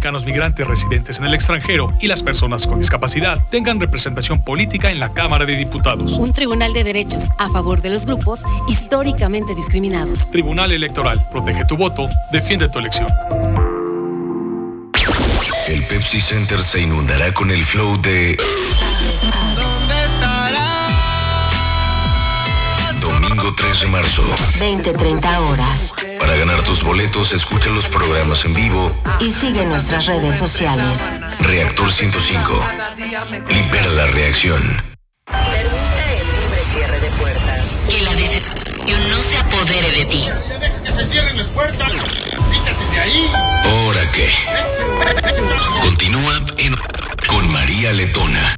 mexicanos migrantes residentes en el extranjero y las personas con discapacidad tengan representación política en la Cámara de Diputados. Un tribunal de derechos a favor de los grupos históricamente discriminados. Tribunal Electoral. Protege tu voto, defiende tu elección. El Pepsi Center se inundará con el flow de ¿Dónde estará? Domingo 3 de marzo. 20-30 horas. Para ganar tus boletos, escucha los programas en vivo Y sigue nuestras redes sociales. Reactor 105. Libera la reacción. Permite el libre cierre de puertas. Que la decepción no se apodere de ti. Ya deja que se cierren las puertas. Quítate de ahí. ¿Ahora qué? Continúa con María Letona.